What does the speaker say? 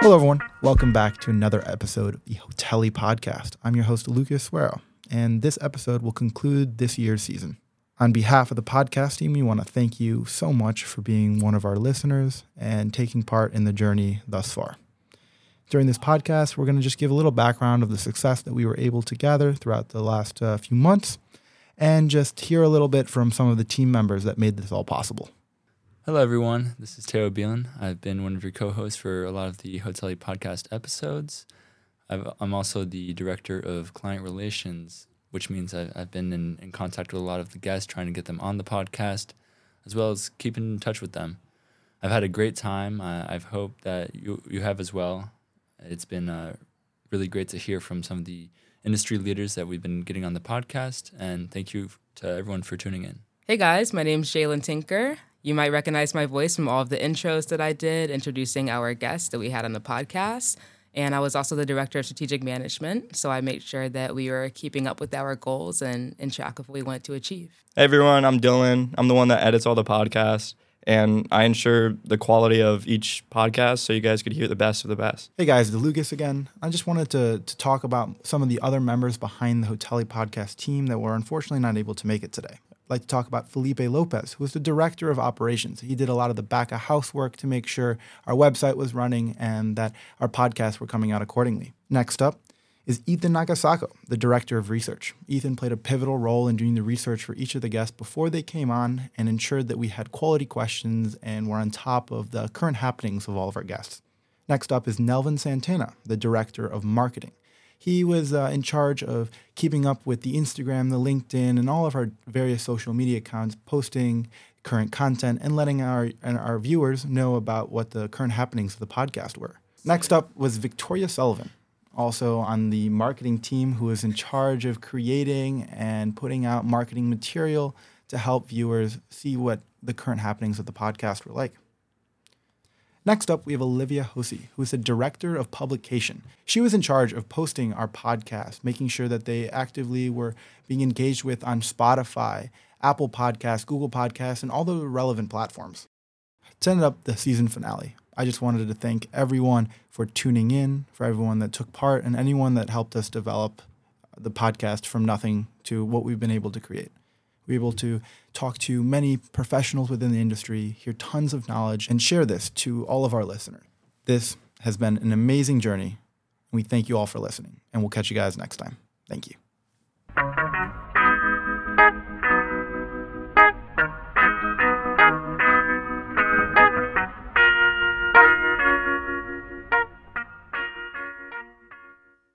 Hello, everyone. Welcome back to another episode of the Hotelli Podcast. I'm your host, Lucas Suero, and this episode will conclude this year's season. On behalf of the podcast team, we want to thank you so much for being one of our listeners and taking part in the journey thus far. During this podcast, we're going to just give a little background of the success that we were able to gather throughout the last few months and just hear a little bit from some of the team members that made this all possible. Hello, everyone. This is Teo Bielan. I've been one of your co-hosts for a lot of the Hotelli podcast episodes. I'm also the director of client relations, which means I've been in contact with a lot of the guests, trying to get them on the podcast, as well as keeping in touch with them. I've had a great time. I've hoped that you have as well. It's been really great to hear from some of the industry leaders that we've been getting on the podcast, and thank you to everyone for tuning in. Hey guys, my name's Jalen Tinker. You might recognize my voice from all of the intros that I did introducing our guests that we had on the podcast. And I was also the director of strategic management, so I made sure that we were keeping up with our goals and in track of what we wanted to achieve. Hey everyone, I'm Dylan. I'm the one that edits all the podcasts, and I ensure the quality of each podcast so you guys could hear the best of the best. Hey guys, it's Lucas again. I just wanted to talk about some of the other members behind the Hotelli podcast team that were unfortunately not able to make it today. I'd like to talk about Felipe Lopez, who was the director of operations. He did a lot of the back of house work to make sure our website was running and that our podcasts were coming out accordingly. Next up is Ethan Nagasako, the director of research. Ethan played a pivotal role in doing the research for each of the guests before they came on and ensured that we had quality questions and were on top of the current happenings of all of our guests. Next up is Nelvin Santana, the director of marketing. He was in charge of keeping up with the Instagram, the LinkedIn, and all of our various social media accounts, posting current content and letting our viewers know about what the current happenings of the podcast were. Next up was Victoria Sullivan, also on the marketing team, who was in charge of creating and putting out marketing material to help viewers see what the current happenings of the podcast were like. Next up, we have Olivia Hosi, who is the director of publication. She was in charge of posting our podcast, making sure that they actively were being engaged with on Spotify, Apple Podcasts, Google Podcasts, and all the relevant platforms. To end up the season finale, I just wanted to thank everyone for tuning in, for everyone that took part, and anyone that helped us develop the podcast from nothing to what we've been able to create. We were able to talk to many professionals within the industry, hear tons of knowledge, and share this to all of our listeners. This has been an amazing journey, and we thank you all for listening, and we'll catch you guys next time. Thank you.